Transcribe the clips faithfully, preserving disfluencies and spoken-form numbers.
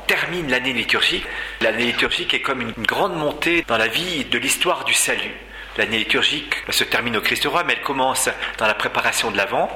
termine l'année liturgique. L'année liturgique est comme une grande montée dans la vie de l'histoire du salut. L'année liturgique se termine au Christ roi, mais elle commence dans la préparation de l'Avent,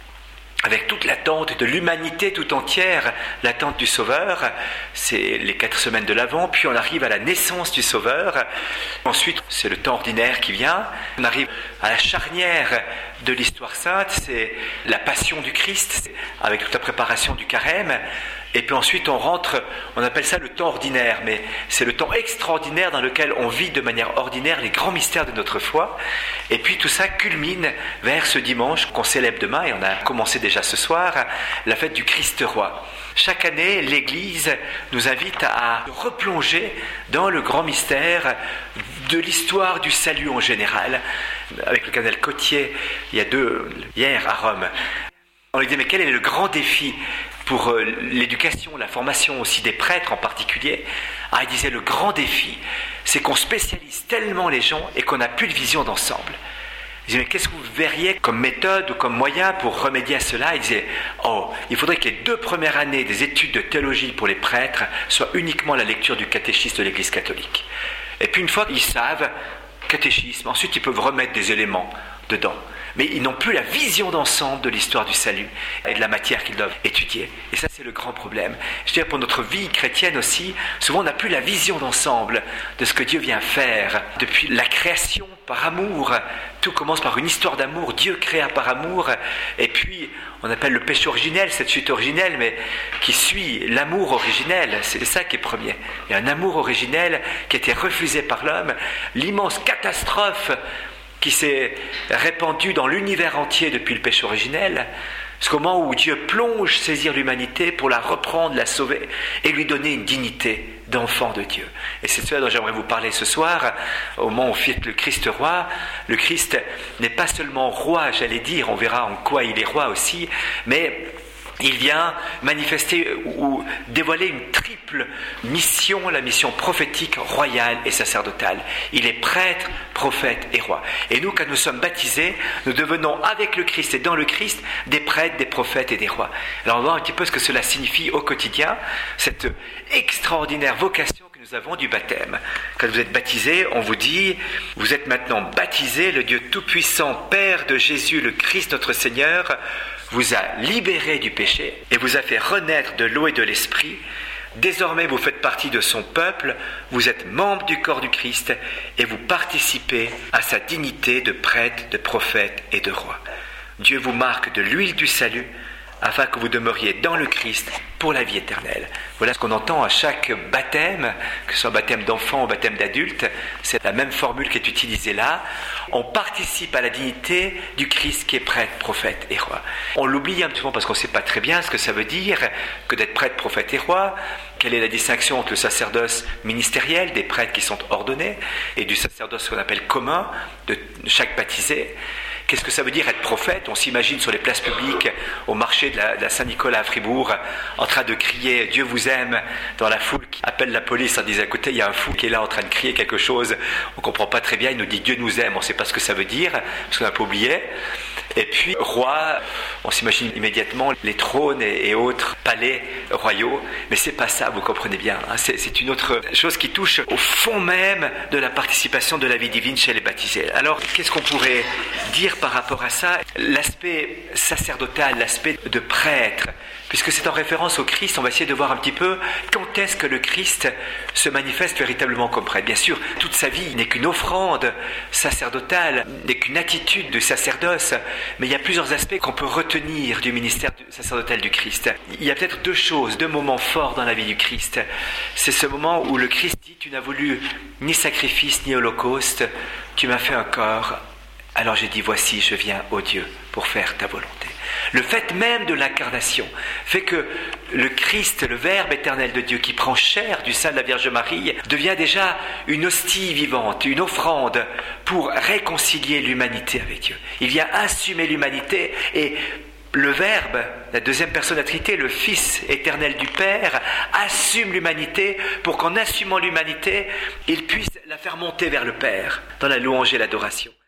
avec toute l'attente de l'humanité tout entière, l'attente du Sauveur. C'est les quatre semaines de l'Avent, puis on arrive à la naissance du Sauveur. Ensuite, c'est le temps ordinaire qui vient. On arrive à la charnière de l'histoire sainte, c'est la passion du Christ, avec toute la préparation du carême. Et puis ensuite, on rentre, on appelle ça le temps ordinaire, mais c'est le temps extraordinaire dans lequel on vit de manière ordinaire les grands mystères de notre foi. Et puis tout ça culmine vers ce dimanche qu'on célèbre demain, et on a commencé déjà ce soir, la fête du Christ roi. Chaque année, l'Église nous invite à replonger dans le grand mystère de l'histoire du salut en général. Avec le cardinal Cotier, il y a deux, hier à Rome, on lui dit, mais quel est le grand défi pour l'éducation, la formation aussi des prêtres en particulier? Ah, il disait, le grand défi, c'est qu'on spécialise tellement les gens et qu'on n'a plus de vision d'ensemble. Il disait, mais qu'est-ce que vous verriez comme méthode ou comme moyen pour remédier à cela? Il disait, oh, il faudrait que les deux premières années des études de théologie pour les prêtres soient uniquement la lecture du catéchisme de l'Église catholique. Et puis une fois qu'ils savent, catéchisme, ensuite ils peuvent remettre des éléments dedans. Mais ils n'ont plus la vision d'ensemble de l'histoire du salut et de la matière qu'ils doivent étudier. Et ça, c'est le grand problème. Je veux dire, pour notre vie chrétienne aussi, souvent on n'a plus la vision d'ensemble de ce que Dieu vient faire. Depuis la création par amour, tout commence par une histoire d'amour, Dieu créa par amour, et puis on appelle le péché originel, cette chute originelle, mais qui suit l'amour originel, c'est ça qui est premier. Il y a un amour originel qui a été refusé par l'homme, l'immense catastrophe qui s'est répandu dans l'univers entier depuis le péché originel, ce moment où Dieu plonge saisir l'humanité pour la reprendre, la sauver et lui donner une dignité d'enfant de Dieu. Et c'est cela dont j'aimerais vous parler ce soir, au moment où on fête le Christ roi. Le Christ n'est pas seulement roi, j'allais dire, on verra en quoi il est roi aussi, mais il vient manifester ou dévoiler une triple mission, la mission prophétique, royale et sacerdotale. Il est prêtre, prophète et roi. Et nous, quand nous sommes baptisés, nous devenons avec le Christ et dans le Christ des prêtres, des prophètes et des rois. Alors on va voir un petit peu ce que cela signifie au quotidien, cette extraordinaire vocation que nous avons du baptême. Quand vous êtes baptisés, on vous dit, vous êtes maintenant baptisés, le Dieu Tout-Puissant, Père de Jésus, le Christ notre Seigneur, vous a libéré du péché et vous a fait renaître de l'eau et de l'esprit. Désormais, vous faites partie de son peuple, vous êtes membre du corps du Christ et vous participez à sa dignité de prêtre, de prophète et de roi. Dieu vous marque de l'huile du salut afin que vous demeuriez dans le Christ pour la vie éternelle. Voilà ce qu'on entend à chaque baptême, que ce soit baptême d'enfant ou baptême d'adulte, c'est la même formule qui est utilisée là. On participe à la dignité du Christ qui est prêtre, prophète et roi. On l'oublie un petit peu parce qu'on ne sait pas très bien ce que ça veut dire que d'être prêtre, prophète et roi. Quelle est la distinction entre le sacerdoce ministériel des prêtres qui sont ordonnés et du sacerdoce qu'on appelle commun de chaque baptisé? Qu'est-ce que ça veut dire être prophète? On s'imagine sur les places publiques, au marché de la, de la Saint-Nicolas à Fribourg, en train de crier « Dieu vous aime » dans la foule qui appelle la police en disant « Écoutez, il y a un fou qui est là en train de crier quelque chose, on ne comprend pas très bien, il nous dit « Dieu nous aime », on ne sait pas ce que ça veut dire, parce qu'on n'a pas oublié. » Et puis, roi, on s'imagine immédiatement les trônes et, et autres palais royaux, mais c'est pas ça, vous comprenez bien, hein, c'est, c'est une autre chose qui touche au fond même de la participation de la vie divine chez les baptisés. Alors, qu'est-ce qu'on pourrait dire par rapport à ça? L'aspect sacerdotal, l'aspect de prêtre, puisque c'est en référence au Christ, on va essayer de voir un petit peu quand est-ce que le Christ se manifeste véritablement comme prêtre. Bien sûr, toute sa vie n'est qu'une offrande sacerdotale, n'est qu'une attitude de sacerdoce, mais il y a plusieurs aspects qu'on peut retenir du ministère sacerdotal du Christ. Il y a peut-être deux choses, deux moments forts dans la vie du Christ. C'est ce moment où le Christ dit « Tu n'as voulu ni sacrifice ni holocauste, tu m'as fait un corps, alors j'ai dit voici, je viens, ô Dieu, pour faire ta volonté. » Le fait même de l'incarnation fait que le Christ, le Verbe éternel de Dieu qui prend chair du sein de la Vierge Marie, devient déjà une hostie vivante, une offrande pour réconcilier l'humanité avec Dieu. Il vient assumer l'humanité et le Verbe, la deuxième personne de la Trinité, le Fils éternel du Père, assume l'humanité pour qu'en assumant l'humanité, il puisse la faire monter vers le Père dans la louange et l'adoration.